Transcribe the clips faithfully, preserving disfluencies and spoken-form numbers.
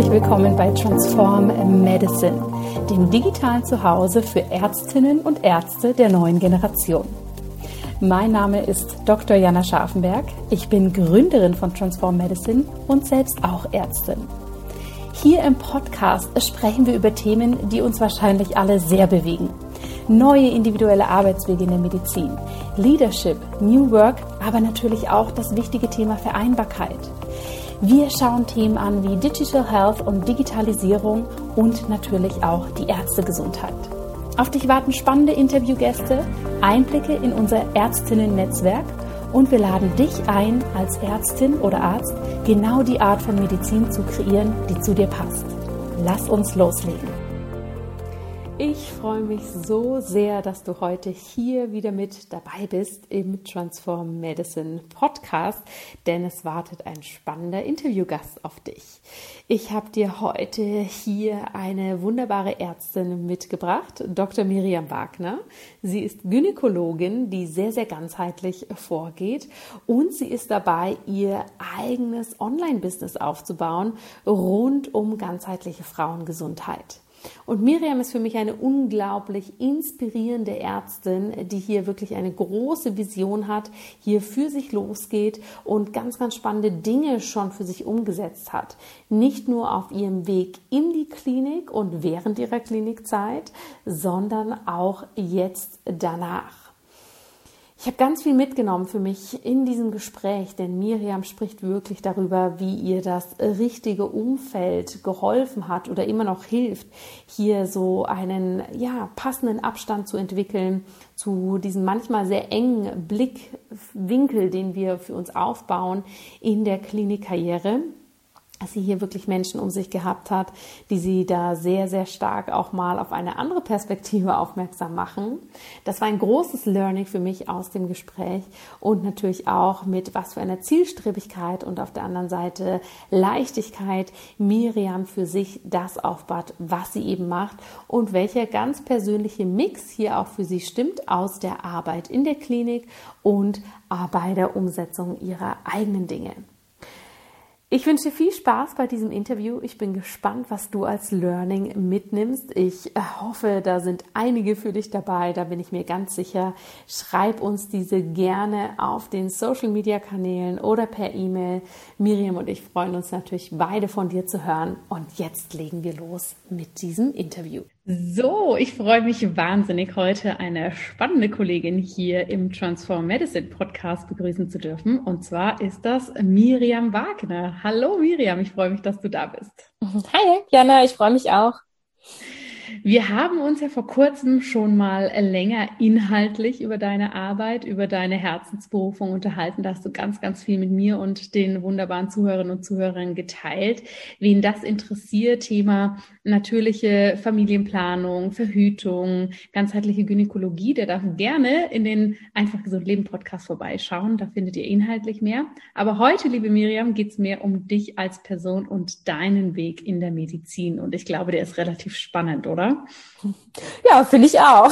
herzlich willkommen bei Transform Medicine, dem digitalen Zuhause für Ärztinnen und Ärzte der neuen Generation. Mein Name ist Doktor Jana Scharfenberg. Ich bin Gründerin von Transform Medicine und selbst auch Ärztin. Hier im Podcast sprechen wir über Themen, die uns wahrscheinlich alle sehr bewegen. Neue individuelle Arbeitswege in der Medizin, Leadership, New Work, aber natürlich auch das wichtige Thema Vereinbarkeit. Wir schauen Themen an wie Digital Health und Digitalisierung und natürlich auch die Ärztegesundheit. Auf dich warten spannende Interviewgäste, Einblicke in unser Ärztinnen-Netzwerk und wir laden dich ein, als Ärztin oder Arzt genau die Art von Medizin zu kreieren, die zu dir passt. Lass uns loslegen. Ich freue mich so sehr, dass du heute hier wieder mit dabei bist im Transform Medicine Podcast, denn es wartet ein spannender Interviewgast auf dich. Ich habe dir heute hier eine wunderbare Ärztin mitgebracht, Doktor Miriam Wagner. Sie ist Gynäkologin, die sehr, sehr ganzheitlich vorgeht und sie ist dabei, ihr eigenes Online-Business aufzubauen rund um ganzheitliche Frauengesundheit. Und Miriam ist für mich eine unglaublich inspirierende Ärztin, die hier wirklich eine große Vision hat, hier für sich losgeht und ganz, ganz spannende Dinge schon für sich umgesetzt hat. Nicht nur auf ihrem Weg in die Klinik und während ihrer Klinikzeit, sondern auch jetzt danach. Ich habe ganz viel mitgenommen für mich in diesem Gespräch, denn Miriam spricht wirklich darüber, wie ihr das richtige Umfeld geholfen hat oder immer noch hilft, hier so einen ja, passenden Abstand zu entwickeln zu diesem manchmal sehr engen Blickwinkel, den wir für uns aufbauen in der Klinikkarriere. Dass sie hier wirklich Menschen um sich gehabt hat, die sie da sehr, sehr stark auch mal auf eine andere Perspektive aufmerksam machen. Das war ein großes Learning für mich aus dem Gespräch und natürlich auch mit was für einer Zielstrebigkeit und auf der anderen Seite Leichtigkeit Miriam für sich das aufbaut, was sie eben macht und welcher ganz persönliche Mix hier auch für sie stimmt aus der Arbeit in der Klinik und bei der Umsetzung ihrer eigenen Dinge. Ich wünsche dir viel Spaß bei diesem Interview. Ich bin gespannt, was du als Learning mitnimmst. Ich hoffe, da sind einige für dich dabei, da bin ich mir ganz sicher. Schreib uns diese gerne auf den Social-Media-Kanälen oder per E-Mail. Miriam und ich freuen uns natürlich, beide von dir zu hören. Und jetzt legen wir los mit diesem Interview. So, ich freue mich wahnsinnig, heute eine spannende Kollegin hier im Transform Medicine Podcast begrüßen zu dürfen. Und zwar ist das Miriam Wagner. Hallo Miriam, ich freue mich, dass du da bist. Hi Jana, ich freue mich auch. Wir haben uns ja vor kurzem schon mal länger inhaltlich über deine Arbeit, über deine Herzensberufung unterhalten. Da hast du ganz, ganz viel mit mir und den wunderbaren Zuhörerinnen und Zuhörern geteilt. Wen das interessiert, Thema natürliche Familienplanung, Verhütung, ganzheitliche Gynäkologie, der darf gerne in den Einfach gesund leben Podcast vorbeischauen. Da findet ihr inhaltlich mehr. Aber heute, liebe Miriam, geht es mehr um dich als Person und deinen Weg in der Medizin. Und ich glaube, der ist relativ spannend, oder? Ja, finde ich auch.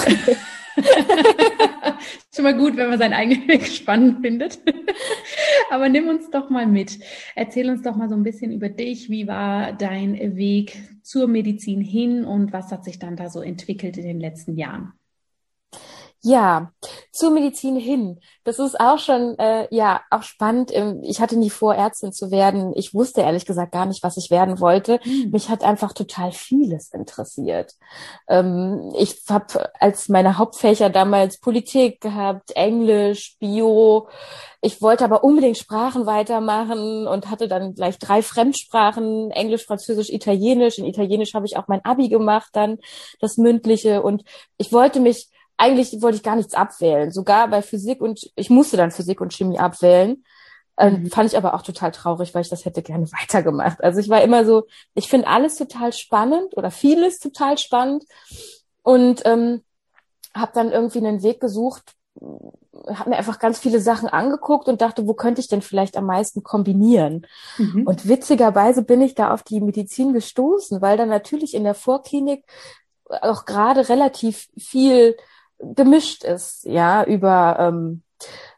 Schon mal gut, wenn man seinen eigenen Weg spannend findet. Aber nimm uns doch mal mit. Erzähl uns doch mal so ein bisschen über dich. Wie war dein Weg zur Medizin hin und was hat sich dann da so entwickelt in den letzten Jahren? Ja, zur Medizin hin. Das ist auch schon, äh, ja, auch spannend. Ich hatte nie vor, Ärztin zu werden. Ich wusste ehrlich gesagt gar nicht, was ich werden wollte. Mhm. Mich hat einfach total vieles interessiert. Ähm, ich habe als meine Hauptfächer damals Politik gehabt, Englisch, Bio. Ich wollte aber unbedingt Sprachen weitermachen und hatte dann gleich drei Fremdsprachen, Englisch, Französisch, Italienisch. In Italienisch habe ich auch mein Abi gemacht, dann das Mündliche. Und ich wollte mich Eigentlich wollte ich gar nichts abwählen, sogar bei Physik und ich musste dann Physik und Chemie abwählen. Ähm, mhm. Fand ich aber auch total traurig, weil ich das hätte gerne weitergemacht. Also ich war immer so, ich finde alles total spannend oder vieles total spannend und ähm, habe dann irgendwie einen Weg gesucht, habe mir einfach ganz viele Sachen angeguckt und dachte, wo könnte ich denn vielleicht am meisten kombinieren? Mhm. Und witzigerweise bin ich da auf die Medizin gestoßen, weil dann natürlich in der Vorklinik auch gerade relativ viel gemischt ist, ja, über ähm,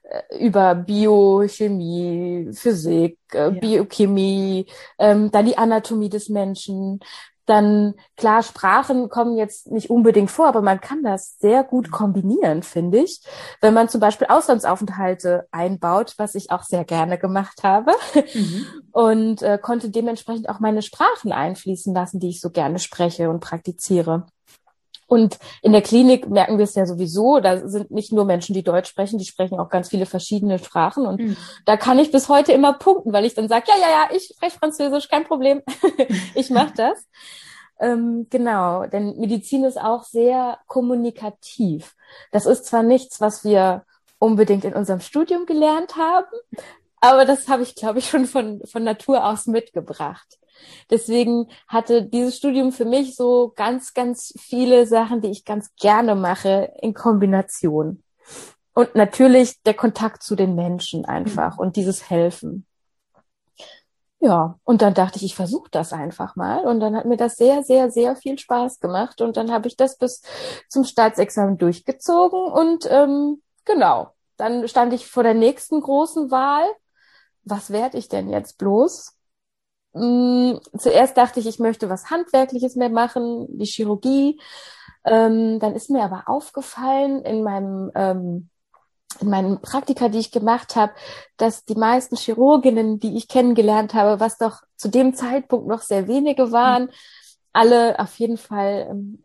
über Biochemie, Physik, äh, Ja. Biochemie, ähm, dann die Anatomie des Menschen. Dann, klar, Sprachen kommen jetzt nicht unbedingt vor, aber man kann das sehr gut kombinieren, finde ich. Wenn man zum Beispiel Auslandsaufenthalte einbaut, was ich auch sehr gerne gemacht habe, Mhm. und äh, konnte dementsprechend auch meine Sprachen einfließen lassen, die ich so gerne spreche und praktiziere. Und in der Klinik merken wir es ja sowieso, da sind nicht nur Menschen, die Deutsch sprechen, die sprechen auch ganz viele verschiedene Sprachen. Und Mhm. da kann ich bis heute immer punkten, weil ich dann sage, ja, ja, ja, ich spreche Französisch, kein Problem, ich mache das. Ähm, genau, denn Medizin ist auch sehr kommunikativ. Das ist zwar nichts, was wir unbedingt in unserem Studium gelernt haben, aber das habe ich, glaube ich, schon von, von Natur aus mitgebracht. Deswegen hatte dieses Studium für mich so ganz, ganz viele Sachen, die ich ganz gerne mache, in Kombination. Und natürlich der Kontakt zu den Menschen einfach und dieses Helfen. Ja, und dann dachte ich, ich versuche das einfach mal. Und dann hat mir das sehr, sehr, sehr viel Spaß gemacht. Und dann habe ich das bis zum Staatsexamen durchgezogen. Und ähm, genau, dann stand ich vor der nächsten großen Wahl. Was werde ich denn jetzt bloß? Hm, zuerst dachte ich, ich möchte was Handwerkliches mehr machen, die Chirurgie. Ähm, dann ist mir aber aufgefallen in meinem ähm, in meinen Praktika, die ich gemacht habe, dass die meisten Chirurginnen, die ich kennengelernt habe, was doch zu dem Zeitpunkt noch sehr wenige waren, alle auf jeden Fall ähm,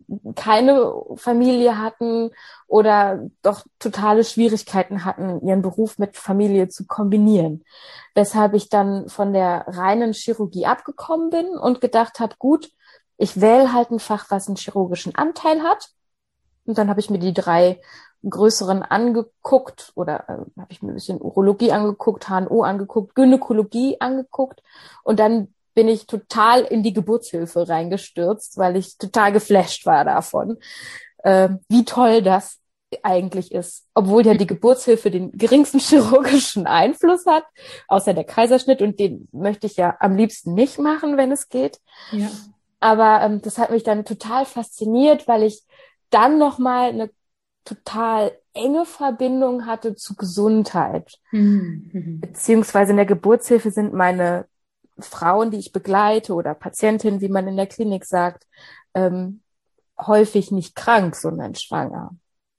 keine Familie hatten oder doch totale Schwierigkeiten hatten, ihren Beruf mit Familie zu kombinieren. Weshalb ich dann von der reinen Chirurgie abgekommen bin und gedacht habe, gut, ich wähle halt ein Fach, was einen chirurgischen Anteil hat. Und dann habe ich mir die drei größeren angeguckt oder äh, habe ich mir ein bisschen Urologie angeguckt, H N O angeguckt, Gynäkologie angeguckt und dann bin ich total in die Geburtshilfe reingestürzt, weil ich total geflasht war davon, äh, wie toll das eigentlich ist. Obwohl ja die Geburtshilfe den geringsten chirurgischen Einfluss hat, außer der Kaiserschnitt und den möchte ich ja am liebsten nicht machen, wenn es geht. Ja. Aber ähm, das hat mich dann total fasziniert, weil ich dann nochmal eine total enge Verbindung hatte zu Gesundheit. Mhm. Beziehungsweise in der Geburtshilfe sind meine Frauen, die ich begleite oder Patientinnen, wie man in der Klinik sagt, ähm, häufig nicht krank, sondern schwanger.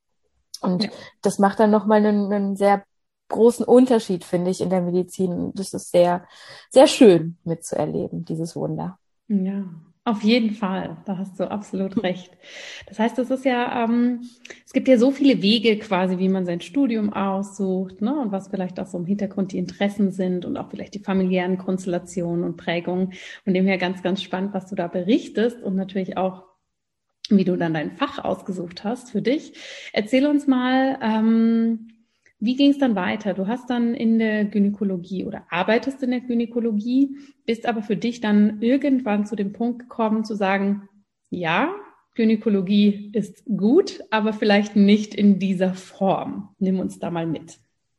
Und Ja. das macht dann nochmal einen, einen sehr großen Unterschied, finde ich, in der Medizin. Das ist sehr, sehr schön mitzuerleben, dieses Wunder. Ja, auf jeden Fall. Da hast du absolut recht. Das heißt, es ist ja, ähm, es gibt ja so viele Wege quasi, wie man sein Studium aussucht, ne? Und was vielleicht auch so im Hintergrund die Interessen sind und auch vielleicht die familiären Konstellationen und Prägungen. Von dem her ganz, ganz spannend, was du da berichtest und natürlich auch, wie du dann dein Fach ausgesucht hast für dich. Erzähl uns mal, ähm, wie ging es dann weiter? Du hast dann in der Gynäkologie oder arbeitest in der Gynäkologie, bist aber für dich dann irgendwann zu dem Punkt gekommen, zu sagen, ja, Gynäkologie ist gut, aber vielleicht nicht in dieser Form. Nimm uns da mal mit.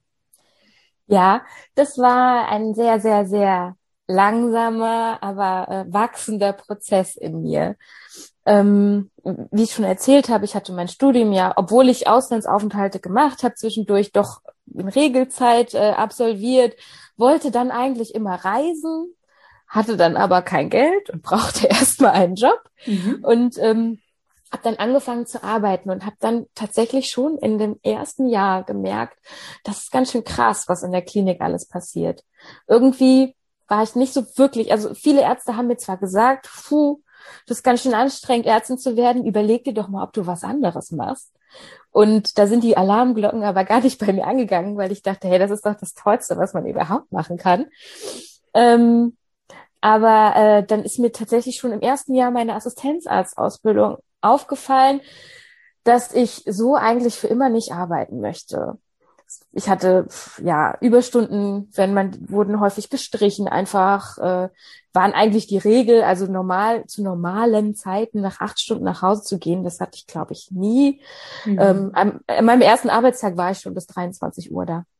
Ja, das war ein sehr, sehr, sehr langsamer, aber äh, wachsender Prozess in mir. Ähm, wie ich schon erzählt habe, ich hatte mein Studium ja, obwohl ich Auslandsaufenthalte gemacht habe, zwischendurch doch in Regelzeit äh, absolviert, wollte dann eigentlich immer reisen, hatte dann aber kein Geld und brauchte erstmal einen Job Mhm. und ähm, habe dann angefangen zu arbeiten und habe dann tatsächlich schon in dem ersten Jahr gemerkt, das ist ganz schön krass, was in der Klinik alles passiert. Irgendwie war ich nicht so wirklich, also viele Ärzte haben mir zwar gesagt, puh, das ist ganz schön anstrengend, Ärztin zu werden, überleg dir doch mal, ob du was anderes machst. Und da sind die Alarmglocken aber gar nicht bei mir angegangen, weil ich dachte, hey, das ist doch das Tollste, was man überhaupt machen kann. Ähm, aber äh, dann ist mir tatsächlich schon im ersten Jahr meiner Assistenzarztausbildung aufgefallen, dass ich so eigentlich für immer nicht arbeiten möchte. Ich hatte ja Überstunden, wenn man wurden häufig gestrichen, einfach äh, waren eigentlich die Regel, also normal zu normalen Zeiten nach acht Stunden nach Hause zu gehen, das hatte ich, glaube ich, nie. Mhm. Ähm, an, an meinem ersten Arbeitstag war ich schon bis dreiundzwanzig Uhr da.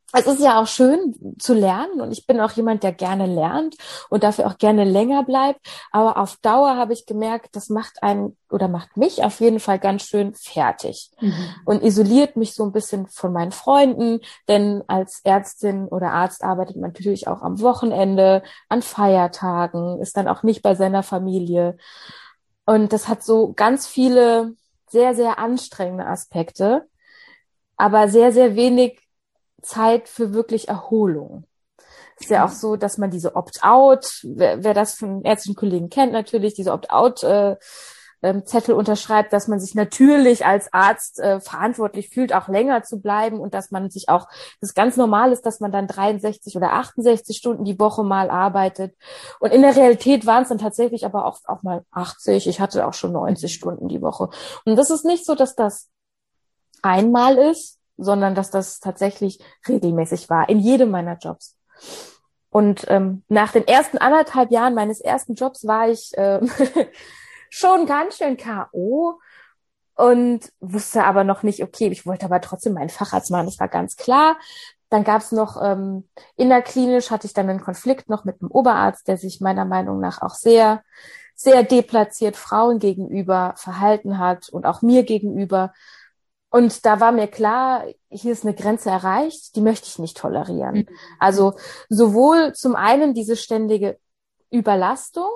es ist ja auch schön zu lernen und ich bin auch jemand, der gerne lernt und dafür auch gerne länger bleibt. Aber auf Dauer habe ich gemerkt, das macht einen oder macht mich auf jeden Fall ganz schön fertig Mhm. und isoliert mich so ein bisschen von meinen Freunden. Denn als Ärztin oder Arzt arbeitet man natürlich auch am Wochenende, an Feiertagen, ist dann auch nicht bei seiner Familie. Und das hat so ganz viele sehr, sehr anstrengende Aspekte, aber sehr, sehr wenig Zeit für wirklich Erholung. Ist ja auch so, dass man diese Opt-out, wer, wer das von ärztlichen Kollegen kennt natürlich, diese Opt-out-Zettel äh, ähm, unterschreibt, dass man sich natürlich als Arzt äh, verantwortlich fühlt, auch länger zu bleiben und dass man sich auch, das ganz normal ist, dass man dann dreiundsechzig oder achtundsechzig Stunden die Woche mal arbeitet. Und in der Realität waren es dann tatsächlich aber auch, auch mal achtzig. Ich hatte auch schon neunzig Stunden die Woche. Und das ist nicht so, dass das einmal ist, sondern dass das tatsächlich regelmäßig war, in jedem meiner Jobs. Und ähm, nach den ersten anderthalb Jahren meines ersten Jobs war ich ähm, schon ganz schön K O und wusste aber noch nicht, okay, ich wollte aber trotzdem meinen Facharzt machen, das war ganz klar. Dann gab es noch, ähm, innerklinisch hatte ich dann einen Konflikt noch mit einem Oberarzt, der sich meiner Meinung nach auch sehr, sehr deplatziert Frauen gegenüber verhalten hat und auch mir gegenüber. Und da war mir klar, hier ist eine Grenze erreicht, die möchte ich nicht tolerieren. Mhm. Also sowohl zum einen diese ständige Überlastung,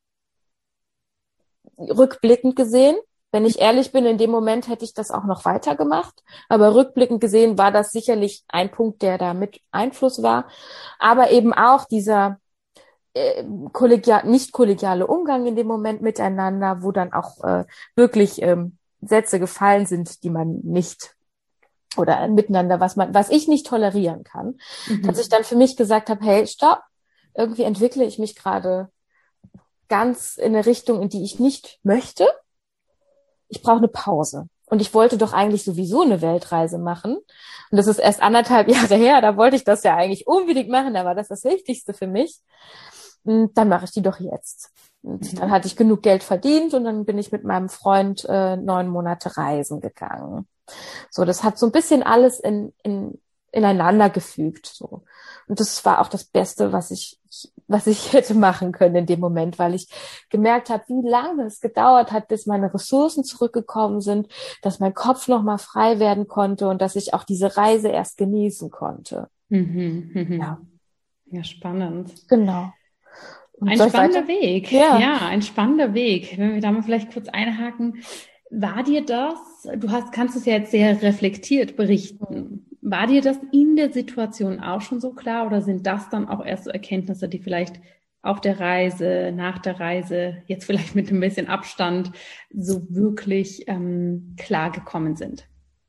rückblickend gesehen, wenn ich ehrlich bin, in dem Moment hätte ich das auch noch weiter gemacht, aber rückblickend gesehen war das sicherlich ein Punkt, der da mit Einfluss war, aber eben auch dieser äh, kollegial, nicht kollegiale Umgang in dem Moment miteinander, wo dann auch äh, wirklich ähm, Sätze gefallen sind, die man nicht oder miteinander, was man, was ich nicht tolerieren kann, mhm. dass ich dann für mich gesagt habe, hey, stopp, irgendwie entwickle ich mich gerade ganz in eine Richtung, in die ich nicht möchte. Ich brauche eine Pause. Und ich wollte doch eigentlich sowieso eine Weltreise machen. Und das ist erst anderthalb Jahre her, da wollte ich das ja eigentlich unbedingt machen, da war das das Wichtigste für mich. Und dann mache ich die doch jetzt. Und dann hatte ich genug Geld verdient und dann bin ich mit meinem Freund äh, neun Monate reisen gegangen. So, das hat so ein bisschen alles in, in, ineinander gefügt. So. Und das war auch das Beste, was ich, was ich hätte machen können in dem Moment, weil ich gemerkt habe, wie lange es gedauert hat, bis meine Ressourcen zurückgekommen sind, dass mein Kopf nochmal frei werden konnte und dass ich auch diese Reise erst genießen konnte. Mhm, mhm. Ja. Ja, spannend. Genau. Und ein spannender Weg. Ja. ja, ein spannender Weg. Wenn wir da mal vielleicht kurz einhaken, war dir das, du hast, kannst es ja jetzt sehr reflektiert berichten, war dir das in der Situation auch schon so klar oder sind das dann auch erst so Erkenntnisse, die vielleicht auf der Reise, nach der Reise, jetzt vielleicht mit ein bisschen Abstand, so wirklich ähm, klar gekommen sind?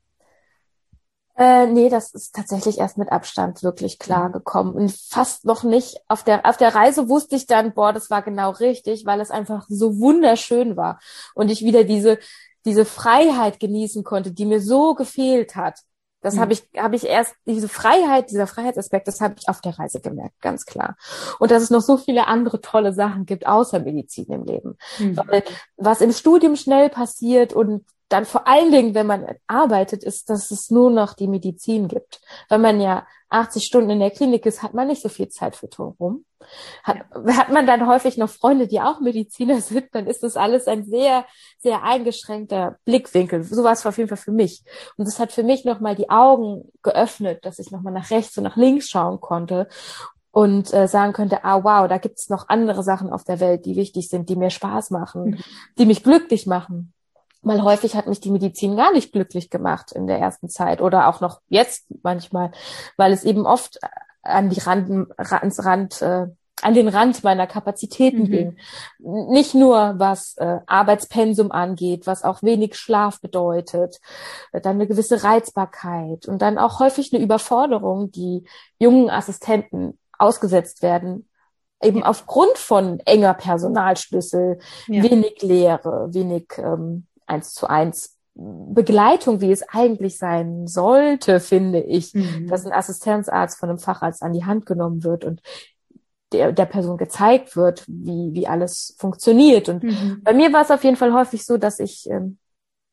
Äh, nee, das ist tatsächlich erst mit Abstand wirklich klar gekommen und fast noch nicht. Auf der, auf der Reise wusste ich dann, boah, das war genau richtig, weil es einfach so wunderschön war und ich wieder diese, diese Freiheit genießen konnte, die mir so gefehlt hat. Das mhm. habe ich, habe ich erst, diese Freiheit, dieser Freiheitsaspekt, das habe ich auf der Reise gemerkt, ganz klar. Und dass es noch so viele andere tolle Sachen gibt, außer Medizin im Leben. Mhm. Weil was im Studium schnell passiert und dann vor allen Dingen, wenn man arbeitet, ist, dass es nur noch die Medizin gibt. Wenn man ja achtzig Stunden in der Klinik ist, hat man nicht so viel Zeit für drumherum. Hat, ja. hat man dann häufig noch Freunde, die auch Mediziner sind, dann ist das alles ein sehr, sehr eingeschränkter Blickwinkel. So war es auf jeden Fall für mich. Und das hat für mich nochmal die Augen geöffnet, dass ich nochmal nach rechts und nach links schauen konnte und äh, sagen könnte, ah wow, da gibt es noch andere Sachen auf der Welt, die wichtig sind, die mir Spaß machen, mhm. die mich glücklich machen. Weil häufig hat mich die Medizin gar nicht glücklich gemacht in der ersten Zeit oder auch noch jetzt manchmal, weil es eben oft an die Rand, ans Rand, äh, an den Rand meiner Kapazitäten mhm. ging. Nicht nur was äh, Arbeitspensum angeht, was auch wenig Schlaf bedeutet, äh, dann eine gewisse Reizbarkeit und dann auch häufig eine Überforderung, die jungen Assistenten ausgesetzt werden, eben aufgrund von enger Personalschlüssel, ja. wenig Lehre, wenig ähm, eins zu eins Begleitung, wie es eigentlich sein sollte, finde ich, mhm. dass ein Assistenzarzt von einem Facharzt an die Hand genommen wird und der, der Person gezeigt wird, wie, wie alles funktioniert. Und mhm. bei mir war es auf jeden Fall häufig so, dass ich ähm,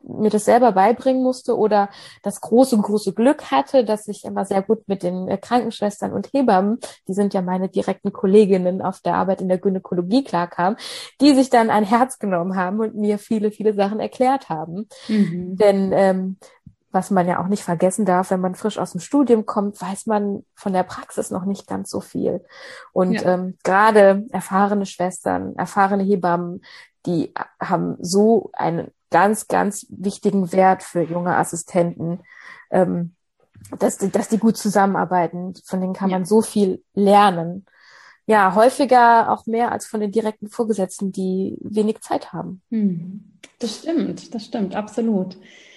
mir das selber beibringen musste oder das große, große Glück hatte, dass ich immer sehr gut mit den Krankenschwestern und Hebammen, die sind ja meine direkten Kolleginnen auf der Arbeit in der Gynäkologie, klarkam, die sich dann ein Herz genommen haben und mir viele, viele Sachen erklärt haben. Mhm. Denn ähm, was man ja auch nicht vergessen darf, wenn man frisch aus dem Studium kommt, weiß man von der Praxis noch nicht ganz so viel. Und ja. ähm, gerade erfahrene Schwestern, erfahrene Hebammen, die haben so einen ganz, ganz wichtigen Wert für junge Assistenten, ähm, dass, die, dass die gut zusammenarbeiten. Von denen kann ja. man so viel lernen. Ja, häufiger auch mehr als von den direkten Vorgesetzten, die wenig Zeit haben. Hm. Das stimmt, das stimmt, absolut.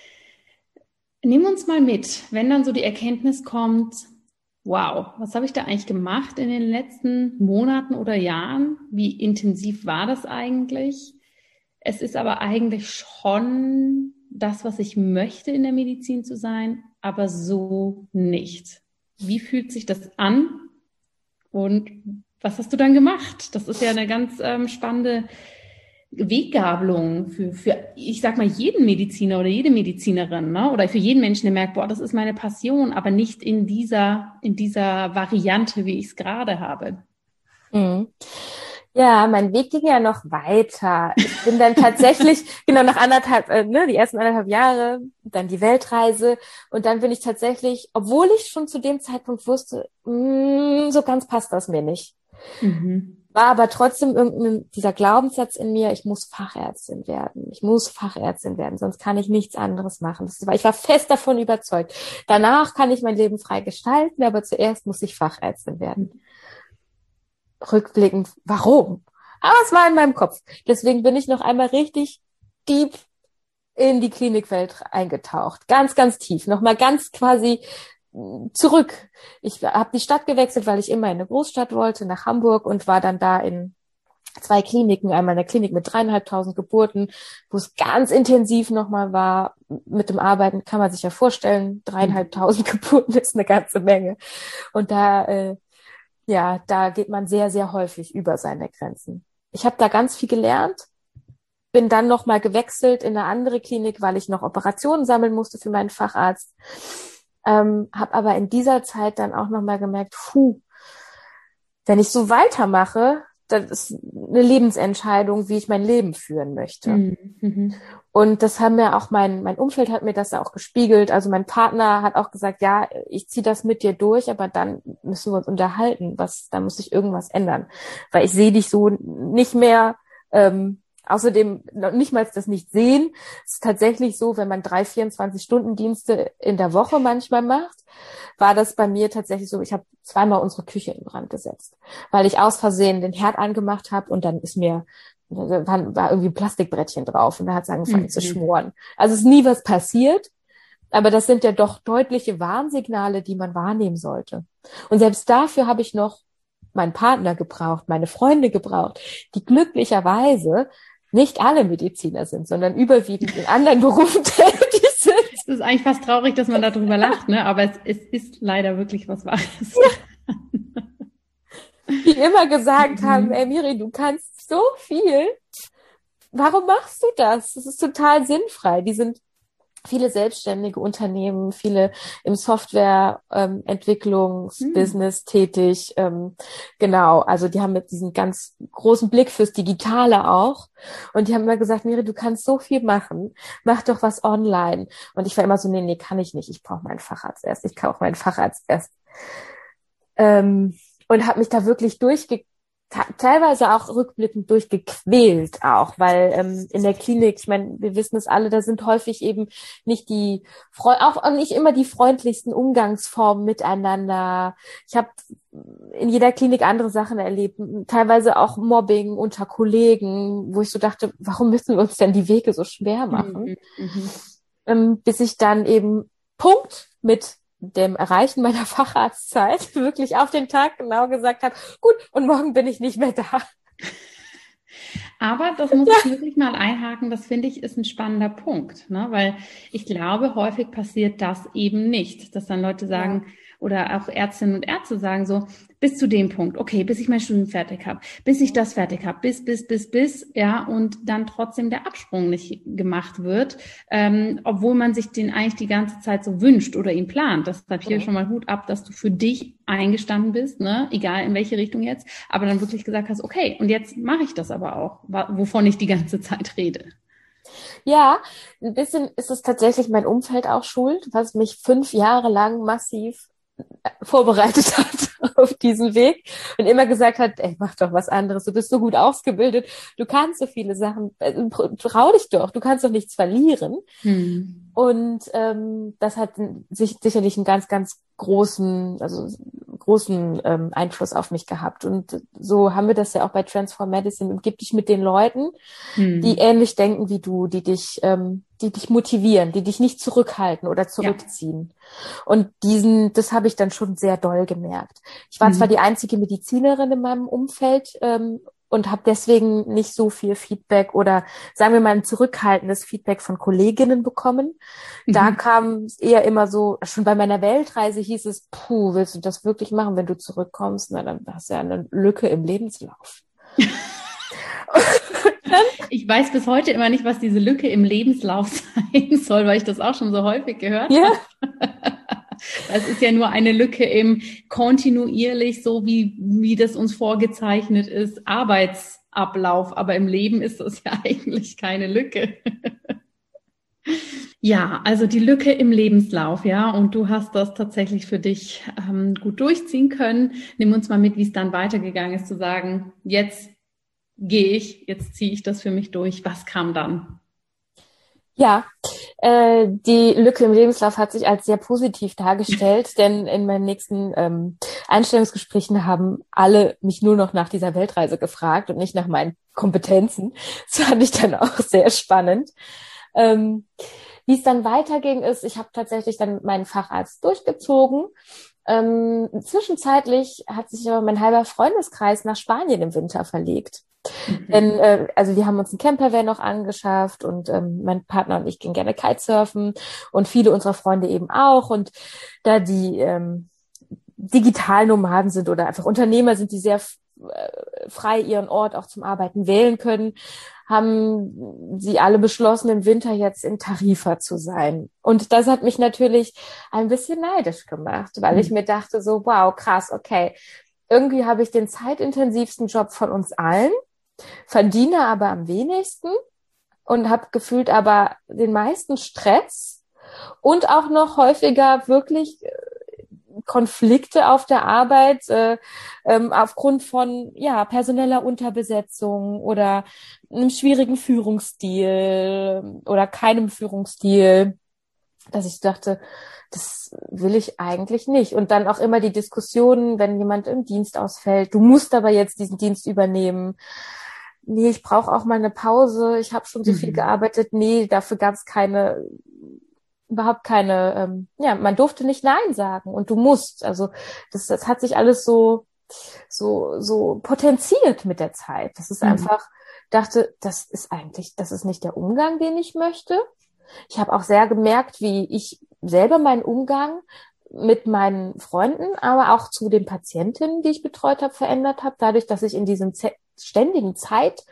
Nimm uns mal mit, wenn dann so die Erkenntnis kommt, wow, was habe ich da eigentlich gemacht in den letzten Monaten oder Jahren? Wie intensiv war das eigentlich? Es ist aber eigentlich schon das, was ich möchte, in der Medizin zu sein, aber so nicht. Wie fühlt sich das an? Und was hast du dann gemacht? Das ist ja eine ganz ähm, spannende Weggabelung für, für, ich sag mal, jeden Mediziner oder jede Medizinerin, ne? Oder für jeden Menschen, der merkt, boah, das ist meine Passion, aber nicht in dieser, in dieser Variante, wie ich es gerade habe. Mhm. Ja, mein Weg ging ja noch weiter. Ich bin dann tatsächlich, genau nach anderthalb, äh, ne, die ersten anderthalb Jahre, dann die Weltreise und dann bin ich tatsächlich, obwohl ich schon zu dem Zeitpunkt wusste, mh, so ganz passt das mir nicht. Mhm. War aber trotzdem irgendein, dieser Glaubenssatz in mir, ich muss Fachärztin werden. Ich muss Fachärztin werden, sonst kann ich nichts anderes machen. Das war, ich war fest davon überzeugt. Danach kann ich mein Leben frei gestalten, aber zuerst muss ich Fachärztin werden. Rückblickend, warum? Aber es war in meinem Kopf. Deswegen bin ich noch einmal richtig deep in die Klinikwelt eingetaucht. Ganz, ganz tief. Nochmal ganz quasi zurück. Ich habe die Stadt gewechselt, weil ich immer in eine Großstadt wollte, nach Hamburg und war dann da in zwei Kliniken. Einmal eine Klinik mit dreieinhalbtausend Geburten, wo es ganz intensiv nochmal war. Mit dem Arbeiten kann man sich ja vorstellen, dreieinhalbtausend mhm. Geburten ist eine ganze Menge. Und da, äh, ja, da geht man sehr, sehr häufig über seine Grenzen. Ich habe da ganz viel gelernt. Bin dann nochmal gewechselt in eine andere Klinik, weil ich noch Operationen sammeln musste für meinen Facharzt. Ähm, habe aber in dieser Zeit dann auch nochmal gemerkt, puh, wenn ich so weitermache, das ist eine Lebensentscheidung, wie ich mein Leben führen möchte. Mhm. Und das haben mir auch mein mein Umfeld hat mir das auch gespiegelt. Also mein Partner hat auch gesagt, ja, ich ziehe das mit dir durch, aber dann müssen wir uns unterhalten, was, da muss sich irgendwas ändern, weil ich sehe dich so nicht mehr. Ähm, Außerdem, nicht mal das Nicht-Sehen, es ist tatsächlich so, wenn man drei vierundzwanzig-Stunden-Dienste in der Woche manchmal macht, war das bei mir tatsächlich so, ich habe zweimal unsere Küche in Brand gesetzt, weil ich aus Versehen den Herd angemacht habe und dann ist mir, war, war irgendwie ein Plastikbrettchen drauf und da hat es angefangen mhm. zu schmoren. Also es ist nie was passiert, aber das sind ja doch deutliche Warnsignale, die man wahrnehmen sollte. Und selbst dafür habe ich noch meinen Partner gebraucht, meine Freunde gebraucht, die glücklicherweise nicht alle Mediziner sind, sondern überwiegend in anderen Berufen tätig sind. Es ist eigentlich fast traurig, dass man darüber lacht, ne? Aber es, es ist leider wirklich was Wahres. Ja. Die immer gesagt mhm. haben, ey Miri, du kannst so viel. Warum machst du das? Das ist total sinnfrei. Die sind viele selbstständige Unternehmen, viele im Softwareentwicklungsbusiness ähm, hm. tätig. Ähm, genau, also die haben jetzt diesen ganz großen Blick fürs Digitale auch. Und die haben immer gesagt, Miri, du kannst so viel machen. Mach doch was online. Und ich war immer so, nee, nee, kann ich nicht. Ich brauche meinen Facharzt erst. Ich kaufe meinen Facharzt erst. Ähm, und habe mich da wirklich durchge teilweise auch rückblickend durchgequält auch, weil ähm, in der Klinik, ich meine, wir wissen es alle, da sind häufig eben nicht die, auch nicht immer die freundlichsten Umgangsformen miteinander. Ich habe in jeder Klinik andere Sachen erlebt, teilweise auch Mobbing unter Kollegen, wo ich so dachte, warum müssen wir uns denn die Wege so schwer machen? Mhm, mhm. Ähm, bis ich dann eben Punkt mit dem Erreichen meiner Facharztzeit wirklich auf den Tag genau gesagt habe, gut, und morgen bin ich nicht mehr da. Aber das muss ich wirklich mal einhaken, das finde ich ist ein spannender Punkt, ne? Weil ich glaube, häufig passiert das eben nicht, dass dann Leute sagen, ja. Oder auch Ärztinnen und Ärzte sagen so, bis zu dem Punkt, okay, bis ich mein Studium fertig habe, bis ich das fertig habe, bis, bis, bis, bis, ja, und dann trotzdem der Absprung nicht gemacht wird, ähm, obwohl man sich den eigentlich die ganze Zeit so wünscht oder ihn plant. Deshalb hier ja. schon mal Hut ab, dass du für dich eingestanden bist, ne, egal in welche Richtung jetzt, aber dann wirklich gesagt hast, okay, und jetzt mache ich das aber auch, wovon ich die ganze Zeit rede. Ja, ein bisschen ist es tatsächlich mein Umfeld auch schuld, was mich fünf Jahre lang massiv vorbereitet hat auf diesen Weg und immer gesagt hat, ey, mach doch was anderes, du bist so gut ausgebildet, du kannst so viele Sachen, trau dich doch, du kannst doch nichts verlieren. Hm. Und ähm, das hat sich sicherlich einen ganz, ganz großen, also großen ähm, Einfluss auf mich gehabt. Und so haben wir das ja auch bei Transform Medicine. Umgib dich mit den Leuten, hm. die ähnlich denken wie du, die dich, ähm, die dich motivieren, die dich nicht zurückhalten oder zurückziehen. Ja. Und diesen, das habe ich dann schon sehr doll gemerkt. Ich war hm. zwar die einzige Medizinerin in meinem Umfeld, ähm, und habe deswegen nicht so viel Feedback oder sagen wir mal ein zurückhaltendes Feedback von Kolleginnen bekommen. Mhm. Da kam es eher immer so, schon bei meiner Weltreise hieß es, puh, willst du das wirklich machen, wenn du zurückkommst? Na, dann hast du ja eine Lücke im Lebenslauf. Ich weiß bis heute immer nicht, was diese Lücke im Lebenslauf sein soll, weil ich das auch schon so häufig gehört ja. habe. Das ist ja nur eine Lücke im kontinuierlich, so wie, wie das uns vorgezeichnet ist, Arbeitsablauf. Aber im Leben ist das ja eigentlich keine Lücke. Ja, also die Lücke im Lebenslauf, ja. Und du hast das tatsächlich für dich ähm, gut durchziehen können. Nimm uns mal mit, wie es dann weitergegangen ist, zu sagen, jetzt gehe ich, jetzt ziehe ich das für mich durch. Was kam dann? Ja, äh, die Lücke im Lebenslauf hat sich als sehr positiv dargestellt, denn in meinen nächsten ähm, Einstellungsgesprächen haben alle mich nur noch nach dieser Weltreise gefragt und nicht nach meinen Kompetenzen. Das fand ich dann auch sehr spannend. Ähm, wie es dann weiterging, ist, ich habe tatsächlich dann meinen Facharzt durchgezogen. Ähm, zwischenzeitlich hat sich aber mein halber Freundeskreis nach Spanien im Winter verlegt. Mhm. Denn, äh, also wir haben uns einen Campervan noch angeschafft und ähm, mein Partner und ich gehen gerne Kitesurfen und viele unserer Freunde eben auch. Und da die ähm, Digitalnomaden sind oder einfach Unternehmer sind, die sehr f- äh, frei ihren Ort auch zum Arbeiten wählen können, haben sie alle beschlossen, im Winter jetzt in Tarifa zu sein. Und das hat mich natürlich ein bisschen neidisch gemacht, weil mhm. ich mir dachte so, wow, krass, okay, irgendwie habe ich den zeitintensivsten Job von uns allen, verdiene aber am wenigsten und habe gefühlt aber den meisten Stress und auch noch häufiger wirklich Konflikte auf der Arbeit äh, ähm, aufgrund von ja personeller Unterbesetzung oder einem schwierigen Führungsstil oder keinem Führungsstil, dass ich dachte, das will ich eigentlich nicht. Und dann auch immer die Diskussionen, wenn jemand im Dienst ausfällt, du musst aber jetzt diesen Dienst übernehmen. Nee, ich brauche auch mal eine Pause. Ich habe schon so mhm. viel gearbeitet. Nee, dafür gab es keine, überhaupt keine, ähm, ja, man durfte nicht Nein sagen und du musst. Also das, das hat sich alles so, so, so potenziert mit der Zeit. Das ist mhm. einfach, dachte, das ist eigentlich, das ist nicht der Umgang, den ich möchte. Ich habe auch sehr gemerkt, wie ich selber meinen Umgang mit meinen Freunden, aber auch zu den Patientinnen, die ich betreut habe, verändert habe. Dadurch, dass ich in diesem z- ständigen Zeitmangel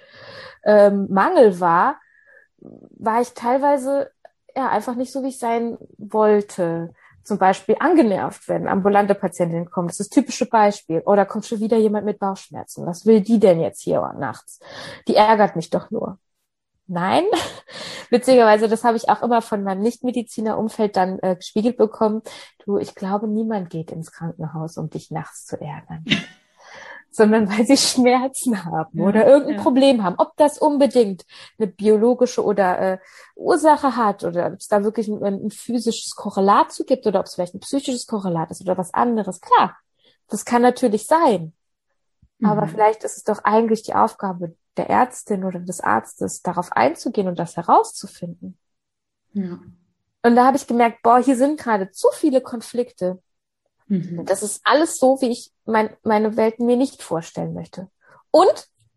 ähm, war, war ich teilweise ja einfach nicht so, wie ich sein wollte. Zum Beispiel angenervt, wenn ambulante Patientinnen kommen. Das ist das typische Beispiel. Oder kommt schon wieder jemand mit Bauchschmerzen. Was will die denn jetzt hier nachts? Die ärgert mich doch nur. Nein, witzigerweise, das habe ich auch immer von meinem Nichtmediziner-Umfeld dann äh, gespiegelt bekommen. Du, ich glaube, niemand geht ins Krankenhaus, um dich nachts zu ärgern, sondern weil sie Schmerzen haben ja, oder irgendein ja. Problem haben. Ob das unbedingt eine biologische oder äh, Ursache hat oder ob es da wirklich ein, ein physisches Korrelat zu gibt oder ob es vielleicht ein psychisches Korrelat ist oder was anderes. Klar, das kann natürlich sein. Mhm. Aber vielleicht ist es doch eigentlich die Aufgabe der Ärztin oder des Arztes, darauf einzugehen und das herauszufinden. Ja. Und da habe ich gemerkt, boah, hier sind gerade zu viele Konflikte. Mhm. Das ist alles so, wie ich mein, meine Welt mir nicht vorstellen möchte. Und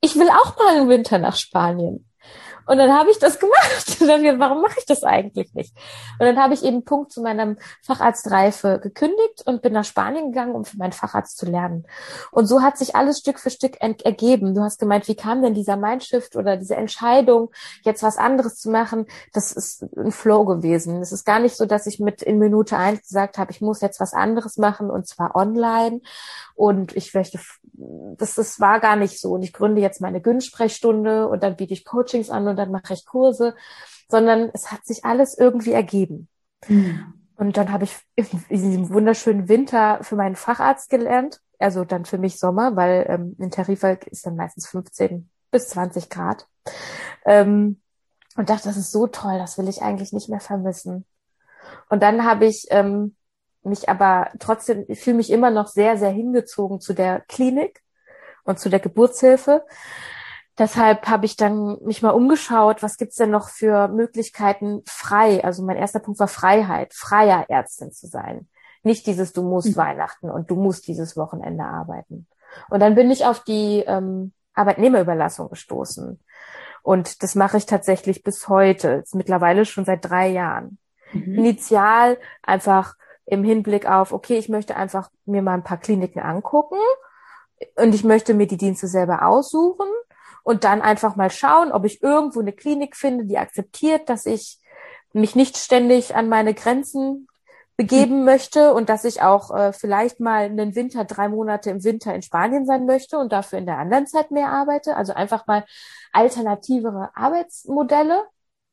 ich will auch mal im Winter nach Spanien. Und dann habe ich das gemacht. Und dann, warum mache ich das eigentlich nicht? Und dann habe ich eben Punkt zu meiner Facharztreife gekündigt und bin nach Spanien gegangen, um für meinen Facharzt zu lernen. Und so hat sich alles Stück für Stück ent- ergeben. Du hast gemeint, wie kam denn dieser Mindshift oder diese Entscheidung, jetzt was anderes zu machen? Das ist ein Flow gewesen. Es ist gar nicht so, dass ich mit in Minute eins gesagt habe, ich muss jetzt was anderes machen und zwar online. Und ich möchte, das, das war gar nicht so. Und ich gründe jetzt meine Gyn-Sprechstunde und dann biete ich Coachings an und dann mache ich Kurse, sondern es hat sich alles irgendwie ergeben. Mhm. Und dann habe ich in diesem wunderschönen Winter für meinen Facharzt gelernt, also dann für mich Sommer, weil ähm, in Tarifwald ist dann meistens fünfzehn bis zwanzig Grad. Ähm, und dachte, das ist so toll, das will ich eigentlich nicht mehr vermissen. Und dann habe ich ähm, mich aber trotzdem, ich fühle mich immer noch sehr, sehr hingezogen zu der Klinik und zu der Geburtshilfe. Deshalb habe ich dann mich mal umgeschaut, was gibt's denn noch für Möglichkeiten frei? Also mein erster Punkt war Freiheit, freier Ärztin zu sein. Nicht dieses, du musst mhm. Weihnachten und du musst dieses Wochenende arbeiten. Und dann bin ich auf die ähm, Arbeitnehmerüberlassung gestoßen. Und das mache ich tatsächlich bis heute, jetzt mittlerweile schon seit drei Jahren. Mhm. Initial einfach im Hinblick auf, okay, ich möchte einfach mir mal ein paar Kliniken angucken und ich möchte mir die Dienste selber aussuchen und dann einfach mal schauen, ob ich irgendwo eine Klinik finde, die akzeptiert, dass ich mich nicht ständig an meine Grenzen begeben hm. möchte und dass ich auch äh, vielleicht mal einen Winter, drei Monate im Winter in Spanien sein möchte und dafür in der anderen Zeit mehr arbeite. Also einfach mal alternativere Arbeitsmodelle.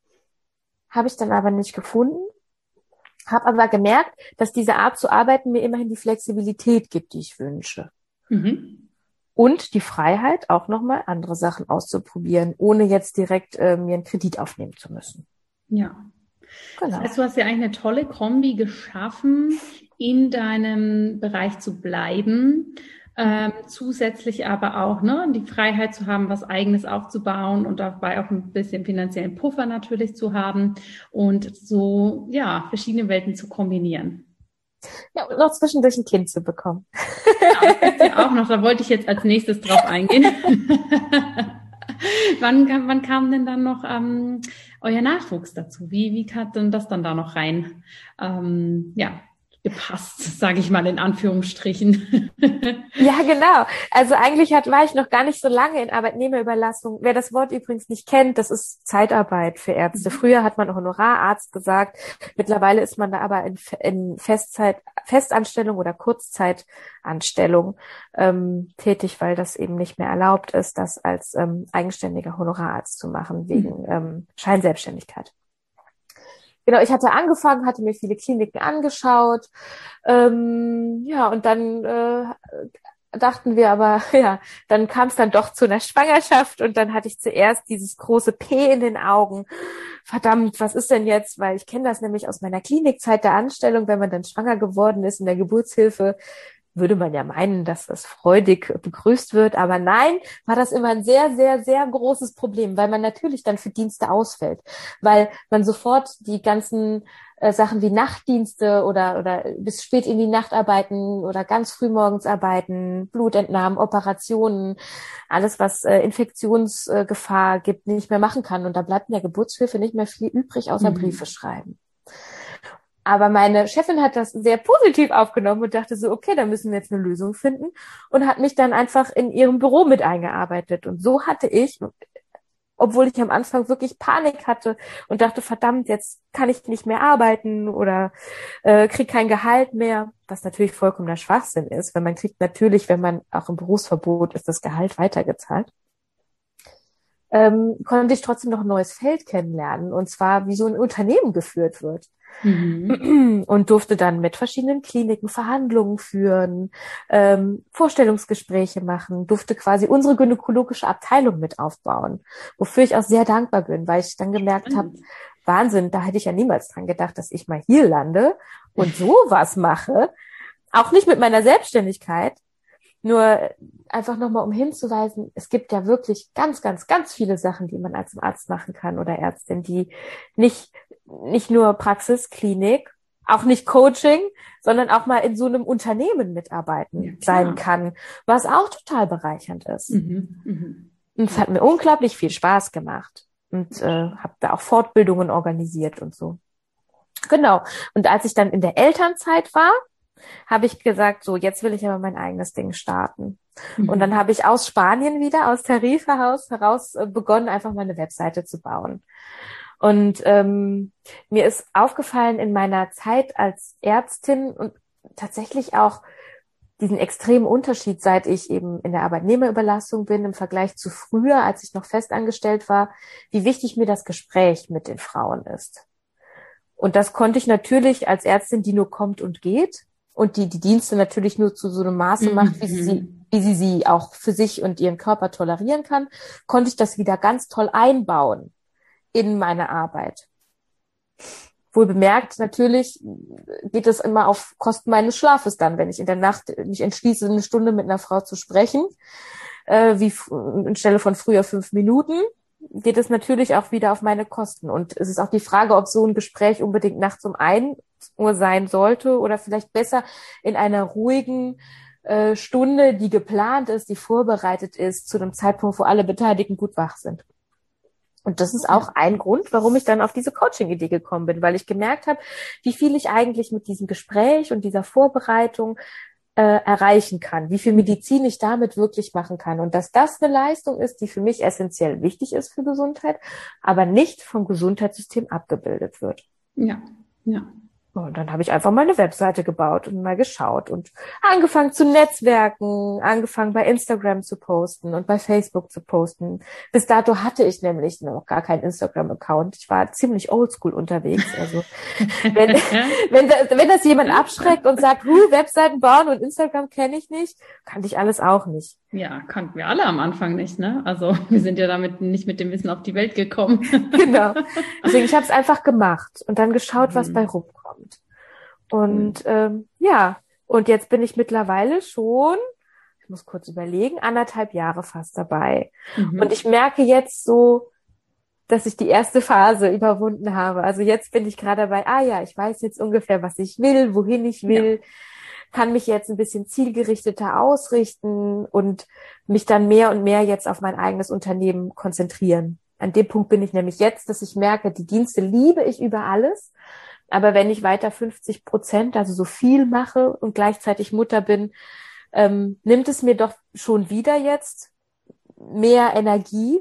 Habe ich dann aber nicht gefunden. Habe aber gemerkt, dass diese Art zu arbeiten mir immerhin die Flexibilität gibt, die ich wünsche. Mhm. Und die Freiheit, auch nochmal andere Sachen auszuprobieren, ohne jetzt direkt äh, mir einen Kredit aufnehmen zu müssen. Ja. Genau. Das heißt, du hast ja eigentlich eine tolle Kombi geschaffen, in deinem Bereich zu bleiben, ähm, zusätzlich aber auch ne, die Freiheit zu haben, was Eigenes aufzubauen und dabei auch ein bisschen finanziellen Puffer natürlich zu haben und so ja verschiedene Welten zu kombinieren. Ja, und noch zwischendurch ein Kind zu bekommen. Ja, das ist ja auch noch, da wollte ich jetzt als nächstes drauf eingehen. wann, wann kam denn dann noch ähm, euer Nachwuchs dazu? Wie, wie hat denn das dann da noch rein ähm, ja, gepasst, sage ich mal in Anführungsstrichen? Ja, genau. Also eigentlich hat, war ich noch gar nicht so lange in Arbeitnehmerüberlassung. Wer das Wort übrigens nicht kennt, das ist Zeitarbeit für Ärzte. Früher hat man Honorararzt gesagt. Mittlerweile ist man da aber in, in Festzeit, Festanstellung oder Kurzzeitanstellung ähm, tätig, weil das eben nicht mehr erlaubt ist, das als ähm, eigenständiger Honorararzt zu machen, wegen mhm. ähm, Scheinselbstständigkeit. Genau, ich hatte angefangen, hatte mir viele Kliniken angeschaut, ähm, ja, und dann äh, dachten wir aber, ja, dann kam es dann doch zu einer Schwangerschaft und dann hatte ich zuerst dieses große P in den Augen. Verdammt, was ist denn jetzt? Weil ich kenne das nämlich aus meiner Klinikzeit der Anstellung, wenn man dann schwanger geworden ist in der Geburtshilfe, würde man ja meinen, dass das freudig begrüßt wird. Aber nein, war das immer ein sehr, sehr, sehr großes Problem, weil man natürlich dann für Dienste ausfällt, weil man sofort die ganzen äh, Sachen wie Nachtdienste oder oder bis spät in die Nacht arbeiten oder ganz früh morgens arbeiten, Blutentnahmen, Operationen, alles, was äh, Infektionsgefahr äh, gibt, nicht mehr machen kann. Und da bleibt in der Geburtshilfe nicht mehr viel übrig, außer mhm. Briefe schreiben. Aber meine Chefin hat das sehr positiv aufgenommen und dachte so, okay, da müssen wir jetzt eine Lösung finden und hat mich dann einfach in ihrem Büro mit eingearbeitet. Und so hatte ich, obwohl ich am Anfang wirklich Panik hatte und dachte, verdammt, jetzt kann ich nicht mehr arbeiten oder äh, kriege kein Gehalt mehr, was natürlich vollkommener Schwachsinn ist, weil man kriegt natürlich, wenn man auch im Berufsverbot ist, das Gehalt weitergezahlt. Ähm, konnte ich trotzdem noch ein neues Feld kennenlernen, und zwar, wie so ein Unternehmen geführt wird. Mhm. Und durfte dann mit verschiedenen Kliniken Verhandlungen führen, ähm, Vorstellungsgespräche machen, durfte quasi unsere gynäkologische Abteilung mit aufbauen, wofür ich auch sehr dankbar bin, weil ich dann gemerkt habe, Wahnsinn, da hätte ich ja niemals dran gedacht, dass ich mal hier lande und sowas mache, auch nicht mit meiner Selbstständigkeit. Nur einfach nochmal, um hinzuweisen, es gibt ja wirklich ganz, ganz, ganz viele Sachen, die man als Arzt machen kann oder Ärztin, die nicht, nicht nur Praxis, Klinik, auch nicht Coaching, sondern auch mal in so einem Unternehmen mitarbeiten ja, sein kann, was auch total bereichernd ist. Mhm, mhm. Und es hat mir unglaublich viel Spaß gemacht und äh, habe da auch Fortbildungen organisiert und so. Genau. Und als ich dann in der Elternzeit war, habe ich gesagt, so, jetzt will ich aber mein eigenes Ding starten. Mhm. Und dann habe ich aus Spanien wieder, aus Tariferhaus heraus äh, begonnen, einfach mal eine Webseite zu bauen. Und ähm, mir ist aufgefallen in meiner Zeit als Ärztin und tatsächlich auch diesen extremen Unterschied, seit ich eben in der Arbeitnehmerüberlassung bin, im Vergleich zu früher, als ich noch festangestellt war, wie wichtig mir das Gespräch mit den Frauen ist. Und das konnte ich natürlich als Ärztin, die nur kommt und geht und die die Dienste natürlich nur zu so einem Maße macht, wie sie sie, wie sie sie auch für sich und ihren Körper tolerieren kann, konnte ich das wieder ganz toll einbauen in meine Arbeit. Wohl bemerkt, natürlich geht es immer auf Kosten meines Schlafes dann, wenn ich in der Nacht mich entschließe, eine Stunde mit einer Frau zu sprechen, äh, wie anstelle von früher fünf Minuten, geht es natürlich auch wieder auf meine Kosten. Und es ist auch die Frage, ob so ein Gespräch unbedingt nachts um ein Uhr sein sollte oder vielleicht besser in einer ruhigen äh, Stunde, die geplant ist, die vorbereitet ist, zu einem Zeitpunkt, wo alle Beteiligten gut wach sind. Und das ist auch ein Grund, warum ich dann auf diese Coaching-Idee gekommen bin, weil ich gemerkt habe, wie viel ich eigentlich mit diesem Gespräch und dieser Vorbereitung äh, erreichen kann, wie viel Medizin ich damit wirklich machen kann und dass das eine Leistung ist, die für mich essentiell wichtig ist für Gesundheit, aber nicht vom Gesundheitssystem abgebildet wird. Ja, ja. Und dann habe ich einfach mal eine Webseite gebaut und mal geschaut und angefangen zu netzwerken, angefangen bei Instagram zu posten und bei Facebook zu posten. Bis dato hatte ich nämlich noch gar keinen Instagram-Account. Ich war ziemlich oldschool unterwegs. Also wenn, wenn, das, wenn das jemand abschreckt und sagt, huh, Webseiten bauen und Instagram kenne ich nicht, kannte ich alles auch nicht. Ja, kannten wir alle am Anfang nicht, ne? Also wir sind ja damit nicht mit dem Wissen auf die Welt gekommen. Genau. Deswegen, ich habe es einfach gemacht und dann geschaut, was mhm. bei rumkommt. Und mhm. ähm, ja, und jetzt bin ich mittlerweile schon, ich muss kurz überlegen, anderthalb Jahre fast dabei. Mhm. Und ich merke jetzt so, dass ich die erste Phase überwunden habe. Also jetzt bin ich gerade dabei, ah ja, ich weiß jetzt ungefähr, was ich will, wohin ich will. Ja. Kann mich jetzt ein bisschen zielgerichteter ausrichten und mich dann mehr und mehr jetzt auf mein eigenes Unternehmen konzentrieren. An dem Punkt bin ich nämlich jetzt, dass ich merke, die Dienste liebe ich über alles. Aber wenn ich weiter fünfzig Prozent, also so viel mache und gleichzeitig Mutter bin, ähm, nimmt es mir doch schon wieder jetzt mehr Energie,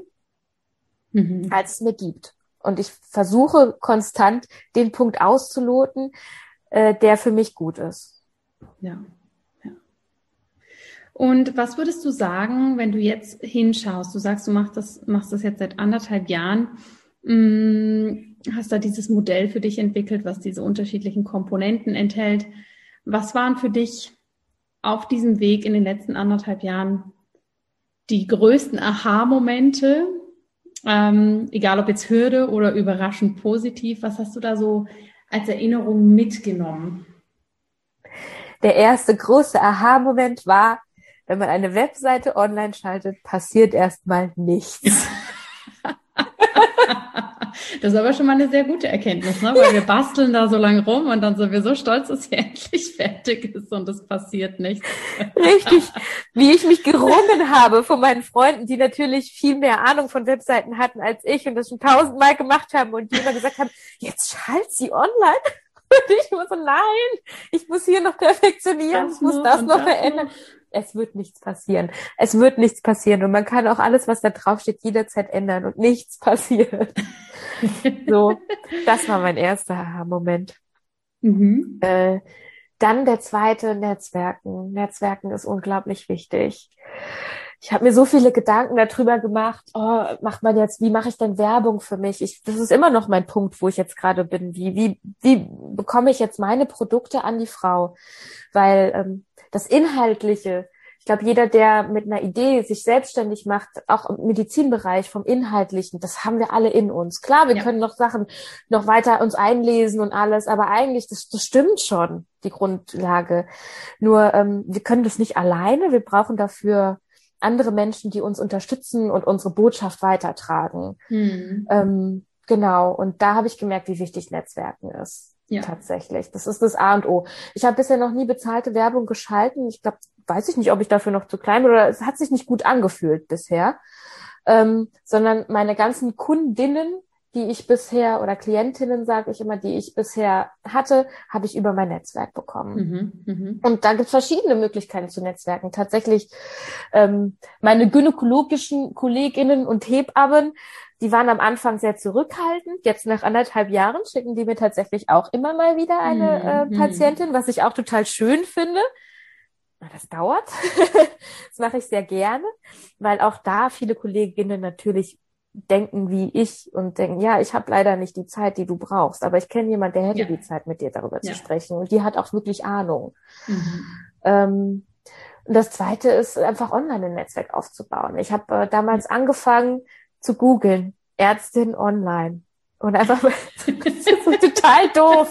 mhm. als es mir gibt. Und ich versuche konstant den Punkt auszuloten, äh, der für mich gut ist. Ja, ja. Und was würdest du sagen, wenn du jetzt hinschaust? Du sagst, du machst das, machst das jetzt seit anderthalb Jahren, mh, hast da dieses Modell für dich entwickelt, was diese unterschiedlichen Komponenten enthält. Was waren für dich auf diesem Weg in den letzten anderthalb Jahren die größten Aha-Momente? Ähm, egal ob jetzt Hürde oder überraschend positiv, was hast du da so als Erinnerung mitgenommen? Der erste große Aha-Moment war, wenn man eine Webseite online schaltet, passiert erstmal nichts. Das ist aber schon mal eine sehr gute Erkenntnis, ne? Weil wir basteln da so lange rum und dann sind wir so stolz, dass sie endlich fertig ist und es passiert nichts. Richtig, wie ich mich gerungen habe von meinen Freunden, die natürlich viel mehr Ahnung von Webseiten hatten als ich und das schon tausendmal gemacht haben und die immer gesagt haben, jetzt schalt sie online. Und ich muss so, nein, ich muss hier noch perfektionieren, ich muss das noch verändern. Es wird nichts passieren. Es wird nichts passieren. Und man kann auch alles, was da drauf steht, jederzeit ändern und nichts passiert. So, das war mein erster Moment. Mhm. Äh, dann der zweite, Netzwerken. Netzwerken ist unglaublich wichtig. Ich habe mir so viele Gedanken darüber gemacht, oh, macht man jetzt, wie mache ich denn Werbung für mich? Ich, das ist immer noch mein Punkt, wo ich jetzt gerade bin. Wie, wie, wie bekomme ich jetzt meine Produkte an die Frau? Weil ähm, das Inhaltliche, ich glaube, jeder, der mit einer Idee sich selbstständig macht, auch im Medizinbereich vom Inhaltlichen, das haben wir alle in uns. Klar, wir ja. können noch Sachen noch weiter uns einlesen und alles, aber eigentlich, das, das stimmt schon, die Grundlage. Nur ähm, wir können das nicht alleine, wir brauchen dafür andere Menschen, die uns unterstützen und unsere Botschaft weitertragen. Mhm. Ähm, genau, und da habe ich gemerkt, wie wichtig Netzwerken ist. Ja. Tatsächlich. Das ist das A und O. Ich habe bisher noch nie bezahlte Werbung geschalten. Ich glaube, weiß ich nicht, ob ich dafür noch zu klein bin oder es hat sich nicht gut angefühlt bisher. ähm, sondern meine ganzen Kundinnen, die ich bisher, oder Klientinnen, sage ich immer, die ich bisher hatte, habe ich über mein Netzwerk bekommen. Mhm, mhm. Und da gibt es verschiedene Möglichkeiten zu netzwerken. Tatsächlich, ähm, meine gynäkologischen Kolleginnen und Hebammen, die waren am Anfang sehr zurückhaltend. Jetzt nach anderthalb Jahren schicken die mir tatsächlich auch immer mal wieder eine äh, Mhm. Patientin, was ich auch total schön finde. Das dauert. Das mache ich sehr gerne, weil auch da viele Kolleginnen natürlich denken wie ich und denken, ja, ich habe leider nicht die Zeit, die du brauchst, aber ich kenne jemanden, der hätte Ja. die Zeit, mit dir darüber Ja. zu sprechen, und die hat auch wirklich Ahnung. Mhm. Ähm, und das Zweite ist einfach online ein Netzwerk aufzubauen. Ich habe äh, damals angefangen zu googeln, Ärztin online, und einfach das ist so total doof.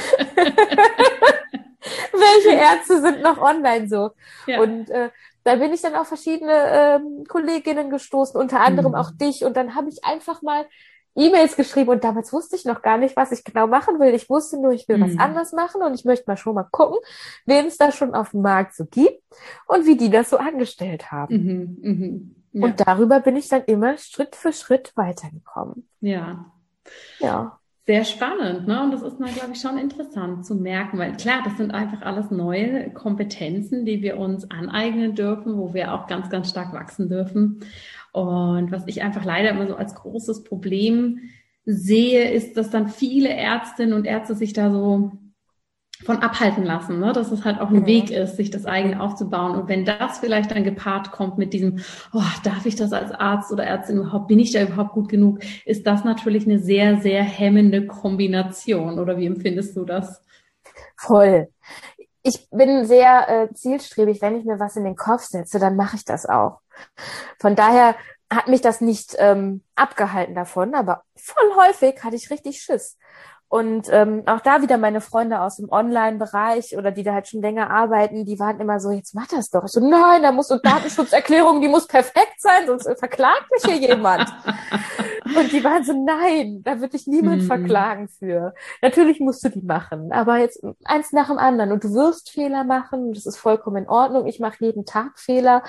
Welche Ärzte sind noch online so? Ja. Und äh, da bin ich dann auf verschiedene ähm, Kolleginnen gestoßen, unter anderem Mhm. auch dich. Und dann habe ich einfach mal E-Mails geschrieben. Und damals wusste ich noch gar nicht, was ich genau machen will. Ich wusste nur, ich will Mhm. was anderes machen. Und ich möchte mal schon mal gucken, wen es da schon auf dem Markt so gibt und wie die das so angestellt haben. Mhm. Mhm. Ja. Und darüber bin ich dann immer Schritt für Schritt weitergekommen. Ja. Ja. Sehr spannend, ne? Und das ist mal, glaube ich, schon interessant zu merken, weil klar, das sind einfach alles neue Kompetenzen, die wir uns aneignen dürfen, wo wir auch ganz, ganz stark wachsen dürfen. Und was ich einfach leider immer so als großes Problem sehe, ist, dass dann viele Ärztinnen und Ärzte sich da so von abhalten lassen, ne? Dass es halt auch ein Mhm. Weg ist, sich das eigene aufzubauen. Und wenn das vielleicht dann gepaart kommt mit diesem, oh, darf ich das als Arzt oder Ärztin überhaupt, bin ich da überhaupt gut genug, ist das natürlich eine sehr, sehr hemmende Kombination. Oder wie empfindest du das? Voll. Ich bin sehr äh, zielstrebig. Wenn ich mir was in den Kopf setze, dann mache ich das auch. Von daher hat mich das nicht ähm, abgehalten davon, aber voll häufig hatte ich richtig Schiss. Und ähm, auch da wieder meine Freunde aus dem Online-Bereich oder die da halt schon länger arbeiten, die waren immer so, jetzt mach das doch. Ich so, nein, da muss so Datenschutzerklärung, die muss perfekt sein, sonst verklagt mich hier jemand. Und die waren so, nein, da wird dich niemand Hm. verklagen für. Natürlich musst du die machen, aber jetzt eins nach dem anderen. Und du wirst Fehler machen, das ist vollkommen in Ordnung. Ich mache jeden Tag Fehler.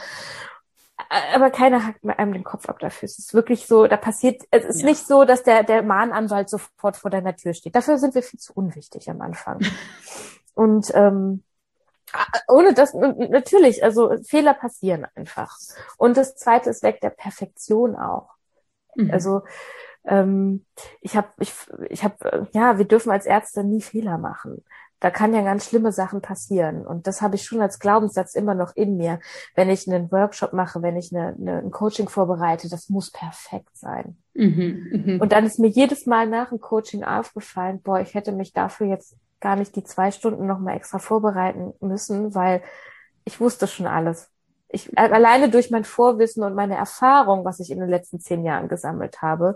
Aber keiner hackt mir einem den Kopf ab dafür. Es ist wirklich so, da passiert, es ist Ja. nicht so, dass der, der Mahnanwalt sofort vor deiner Tür steht. Dafür sind wir viel zu unwichtig am Anfang. Und ähm, ohne das, natürlich, also Fehler passieren einfach. Und das Zweite ist weg der Perfektion auch. Mhm. Also ähm, ich habe, ich, ich habe, ja, wir dürfen als Ärzte nie Fehler machen. Da kann ja ganz schlimme Sachen passieren. Und das habe ich schon als Glaubenssatz immer noch in mir. Wenn ich einen Workshop mache, wenn ich eine, eine, ein Coaching vorbereite, das muss perfekt sein. Mhm. Mhm. Und dann ist mir jedes Mal nach dem Coaching aufgefallen, boah, ich hätte mich dafür jetzt gar nicht die zwei Stunden nochmal extra vorbereiten müssen, weil ich wusste schon alles. Ich, alleine durch mein Vorwissen und meine Erfahrung, was ich in den letzten zehn Jahren gesammelt habe,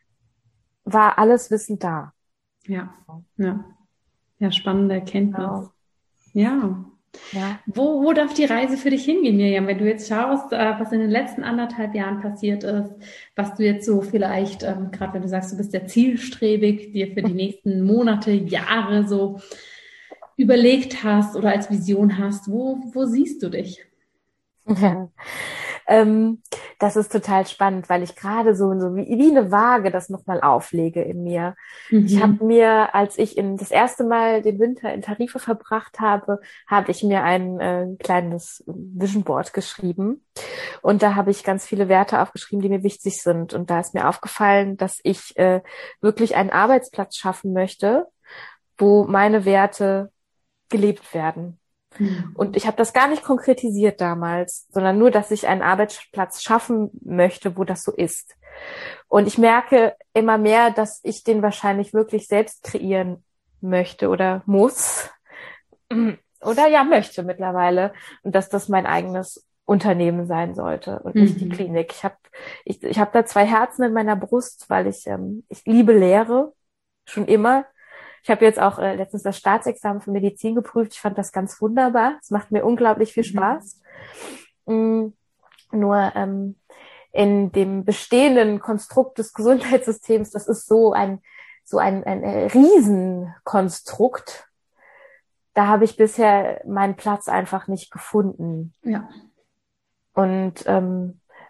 war alles Wissen da. Ja, ja. Ja, spannende Erkenntnis. Genau. Ja. Ja. Wo, wo darf die Reise für dich hingehen, Miriam, wenn du jetzt schaust, äh, was in den letzten anderthalb Jahren passiert ist, was du jetzt so vielleicht, ähm, gerade wenn du sagst, du bist ja zielstrebig, dir für die nächsten Monate, Jahre so überlegt hast oder als Vision hast, wo, wo siehst du dich? Ja. Ähm, das ist total spannend, weil ich gerade so, so wie, wie eine Waage das nochmal auflege in mir. Mhm. Ich habe mir, als ich in das erste Mal den Winter in Tarife verbracht habe, habe ich mir ein äh, kleines Vision Board geschrieben. Und da habe ich ganz viele Werte aufgeschrieben, die mir wichtig sind. Und da ist mir aufgefallen, dass ich äh, wirklich einen Arbeitsplatz schaffen möchte, wo meine Werte gelebt werden. Und ich habe das gar nicht konkretisiert damals, sondern nur, dass ich einen Arbeitsplatz schaffen möchte, wo das so ist. Und ich merke immer mehr, dass ich den wahrscheinlich wirklich selbst kreieren möchte oder muss. Oder ja, möchte mittlerweile. Und dass das mein eigenes Unternehmen sein sollte und nicht Mhm. die Klinik. Ich habe ich, ich hab da zwei Herzen in meiner Brust, weil ich, ähm, ich liebe Lehre, schon immer. Ich habe jetzt auch äh, letztens das Staatsexamen für Medizin geprüft. Ich fand das ganz wunderbar. Es macht mir unglaublich viel Spaß. Mhm. Mm, nur ähm, in dem bestehenden Konstrukt des Gesundheitssystems, das ist so ein so ein, ein äh, Riesenkonstrukt. Da habe ich bisher meinen Platz einfach nicht gefunden. Ja. Und ähm,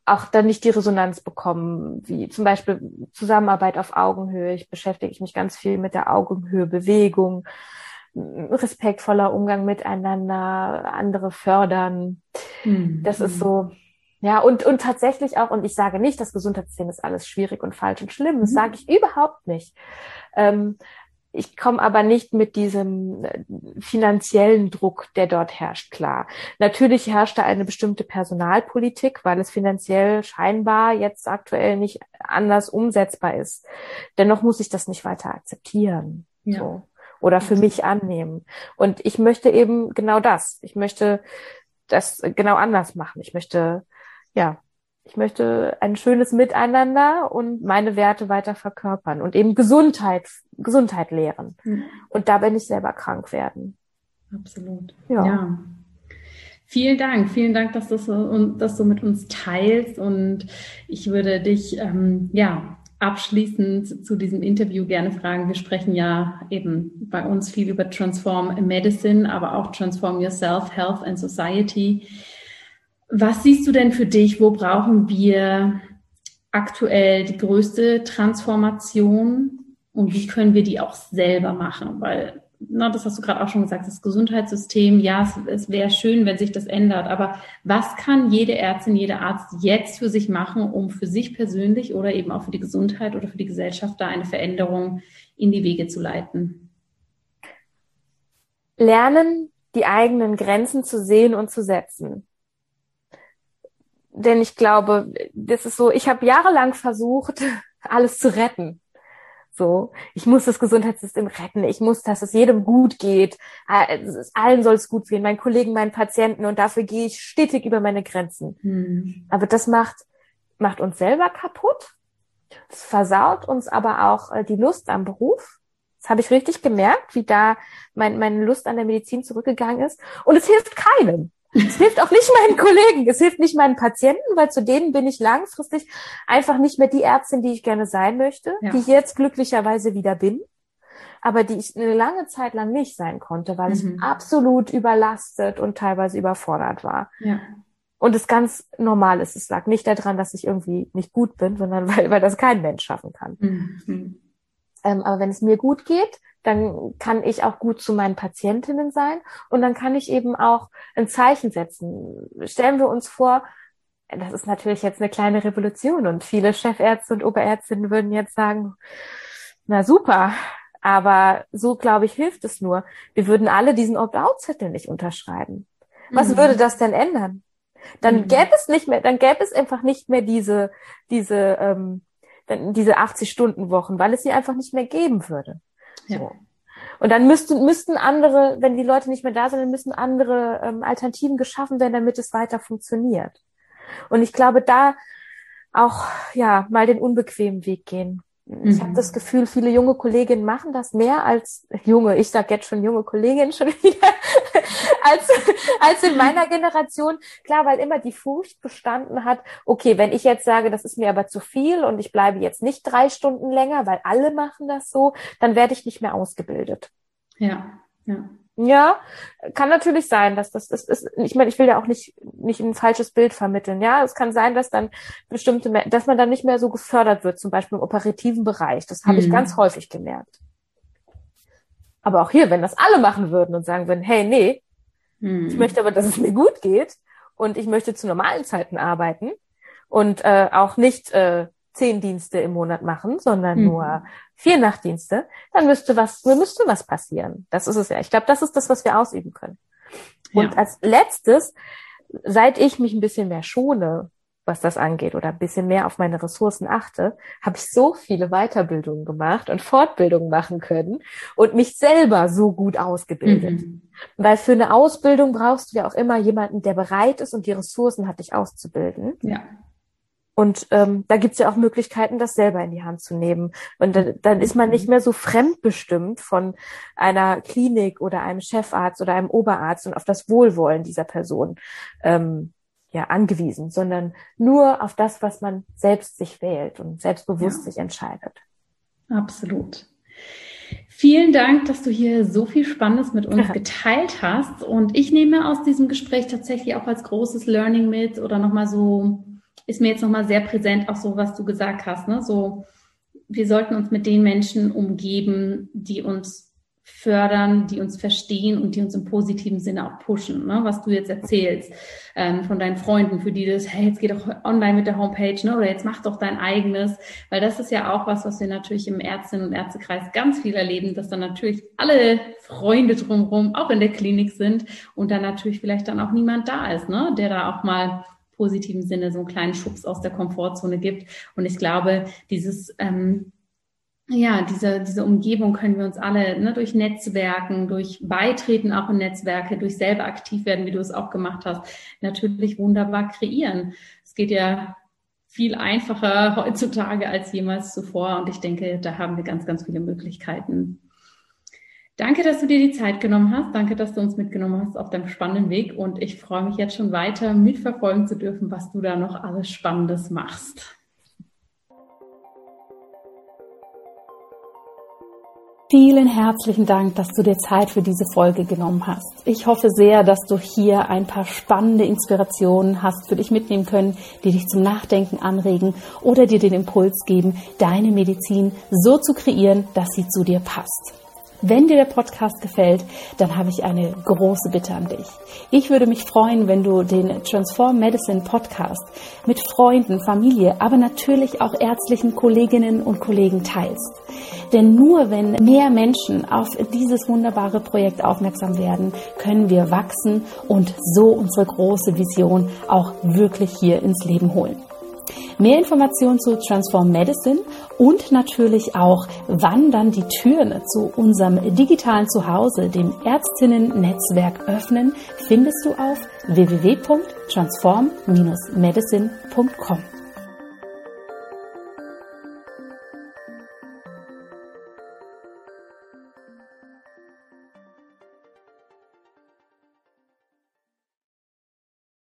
auch dann nicht die Resonanz bekommen, wie zum Beispiel Zusammenarbeit auf Augenhöhe. Ich beschäftige mich ganz viel mit der Augenhöhe-Bewegung, respektvoller Umgang miteinander, andere fördern. Mhm. Das ist so, ja, und, und tatsächlich auch, und ich sage nicht, das Gesundheitssystem ist alles schwierig und falsch und schlimm, das mhm. sage ich überhaupt nicht. Ähm, Ich komme aber nicht mit diesem finanziellen Druck, der dort herrscht, klar. Natürlich herrscht da eine bestimmte Personalpolitik, weil es finanziell scheinbar jetzt aktuell nicht anders umsetzbar ist. Dennoch muss ich das nicht weiter akzeptieren, ja. so, oder für mich annehmen. Und ich möchte eben genau das. Ich möchte das genau anders machen. Ich möchte, ja, Ich möchte ein schönes Miteinander und meine Werte weiter verkörpern und eben Gesundheit, Gesundheit lehren. Mhm. Und dabei nicht selber krank werden. Absolut. Ja. ja. Vielen Dank. Vielen Dank, dass du so, dass du mit uns teilst. Und ich würde dich, ähm, ja, abschließend zu diesem Interview gerne fragen. Wir sprechen ja eben bei uns viel über Transform Medicine, aber auch Transform Yourself, Health and Society. Was siehst du denn für dich? Wo brauchen wir aktuell die größte Transformation und wie können wir die auch selber machen? Weil, na, das hast du gerade auch schon gesagt, das Gesundheitssystem, ja, es, es wäre schön, wenn sich das ändert, aber was kann jede Ärztin, jeder Arzt jetzt für sich machen, um für sich persönlich oder eben auch für die Gesundheit oder für die Gesellschaft da eine Veränderung in die Wege zu leiten? Lernen, die eigenen Grenzen zu sehen und zu setzen. Denn ich glaube, das ist so, ich habe jahrelang versucht, alles zu retten. So, ich muss das Gesundheitssystem retten, ich muss, dass es jedem gut geht, allen soll es gut gehen, meinen Kollegen, meinen Patienten, und dafür gehe ich stetig über meine Grenzen. Hm. Aber das macht, macht uns selber kaputt, das versaut uns aber auch die Lust am Beruf. Das habe ich richtig gemerkt, wie da mein, meine Lust an der Medizin zurückgegangen ist, und es hilft keinem. Es hilft auch nicht meinen Kollegen, es hilft nicht meinen Patienten, weil zu denen bin ich langfristig einfach nicht mehr die Ärztin, die ich gerne sein möchte, ja. die ich jetzt glücklicherweise wieder bin, aber die ich eine lange Zeit lang nicht sein konnte, weil mhm. ich absolut überlastet und teilweise überfordert war. Ja. Und es ganz normal ist, es lag nicht daran, dass ich irgendwie nicht gut bin, sondern weil, weil das kein Mensch schaffen kann. Mhm. Ähm, aber wenn es mir gut geht, dann kann ich auch gut zu meinen Patientinnen sein und dann kann ich eben auch ein Zeichen setzen. Stellen wir uns vor, das ist natürlich jetzt eine kleine Revolution und viele Chefärzte und Oberärztinnen würden jetzt sagen, na super, aber so, glaube ich, hilft es nur. Wir würden alle diesen Opt-out-Zettel nicht unterschreiben. Was mhm. würde das denn ändern? Dann mhm. gäbe es nicht mehr, dann gäbe es einfach nicht mehr diese, diese, ähm, diese achtzig-Stunden-Wochen, weil es sie einfach nicht mehr geben würde. Ja. So. Und dann müssten, müssten andere, wenn die Leute nicht mehr da sind, dann müssen andere ähm, Alternativen geschaffen werden, damit es weiter funktioniert. Und ich glaube, da auch ja mal den unbequemen Weg gehen. Ich mhm. habe das Gefühl, viele junge Kolleginnen machen das mehr als junge, ich sag jetzt schon junge Kolleginnen schon wieder, als, als in meiner Generation. Klar, weil immer die Furcht bestanden hat, okay, wenn ich jetzt sage, das ist mir aber zu viel und ich bleibe jetzt nicht drei Stunden länger, weil alle machen das so, dann werde ich nicht mehr ausgebildet. Ja, ja. Ja, kann natürlich sein, dass das, das ist, ich meine, ich will ja auch nicht, nicht ein falsches Bild vermitteln. Ja, es kann sein, dass dann bestimmte, dass man dann nicht mehr so gefördert wird, zum Beispiel im operativen Bereich. Das habe mhm. ich ganz häufig gemerkt. Aber auch hier, wenn das alle machen würden und sagen würden, hey, nee, mhm. ich möchte aber, dass es mir gut geht und ich möchte zu normalen Zeiten arbeiten und äh, auch nicht äh, zehn Dienste im Monat machen, sondern mhm. nur vier Nachtdienste, dann müsste was, müsste was passieren. Das ist es ja. Ich glaube, das ist das, was wir ausüben können. Und ja. als letztes, seit ich mich ein bisschen mehr schone, was das angeht, oder ein bisschen mehr auf meine Ressourcen achte, habe ich so viele Weiterbildungen gemacht und Fortbildungen machen können und mich selber so gut ausgebildet. Mhm. Weil für eine Ausbildung brauchst du ja auch immer jemanden, der bereit ist und die Ressourcen hat, dich auszubilden. Ja. Und ähm, da gibt's ja auch Möglichkeiten, das selber in die Hand zu nehmen. Und dann, dann ist man nicht mehr so fremdbestimmt von einer Klinik oder einem Chefarzt oder einem Oberarzt und auf das Wohlwollen dieser Person ähm, ja angewiesen, sondern nur auf das, was man selbst sich wählt und selbstbewusst ja. sich entscheidet. Absolut. Vielen Dank, dass du hier so viel Spannendes mit uns geteilt hast. Und ich nehme aus diesem Gespräch tatsächlich auch als großes Learning mit oder nochmal so ist mir jetzt nochmal sehr präsent, auch so, was du gesagt hast, ne? So, wir sollten uns mit den Menschen umgeben, die uns fördern, die uns verstehen und die uns im positiven Sinne auch pushen, ne? Was du jetzt erzählst ähm, von deinen Freunden, für die das, hey, jetzt geh doch online mit der Homepage, ne? Oder jetzt mach doch dein eigenes, weil das ist ja auch was, was wir natürlich im Ärztinnen- und Ärztekreis ganz viel erleben, dass dann natürlich alle Freunde drumherum auch in der Klinik sind und dann natürlich vielleicht dann auch niemand da ist, ne? Der da auch mal positiven Sinne so einen kleinen Schubs aus der Komfortzone gibt. Und ich glaube, dieses ähm, Ja, diese, diese Umgebung können wir uns alle, ne, durch Netzwerken, durch Beitreten auch in Netzwerke, durch selber aktiv werden, wie du es auch gemacht hast, natürlich wunderbar kreieren. Es geht ja viel einfacher heutzutage als jemals zuvor und ich denke, da haben wir ganz, ganz viele Möglichkeiten. Danke, dass du dir die Zeit genommen hast. Danke, dass du uns mitgenommen hast auf deinem spannenden Weg und ich freue mich jetzt schon weiter mitverfolgen zu dürfen, was du da noch alles Spannendes machst. Vielen herzlichen Dank, dass du dir Zeit für diese Folge genommen hast. Ich hoffe sehr, dass du hier ein paar spannende Inspirationen hast für dich mitnehmen können, die dich zum Nachdenken anregen oder dir den Impuls geben, deine Medizin so zu kreieren, dass sie zu dir passt. Wenn dir der Podcast gefällt, dann habe ich eine große Bitte an dich. Ich würde mich freuen, wenn du den Transform Medicine Podcast mit Freunden, Familie, aber natürlich auch ärztlichen Kolleginnen und Kollegen teilst. Denn nur wenn mehr Menschen auf dieses wunderbare Projekt aufmerksam werden, können wir wachsen und so unsere große Vision auch wirklich hier ins Leben holen. Mehr Informationen zu Transform Medicine und natürlich auch, wann dann die Türen zu unserem digitalen Zuhause, dem Ärztinnen-Netzwerk öffnen, findest du auf w w w punkt transform Bindestrich medicine punkt com.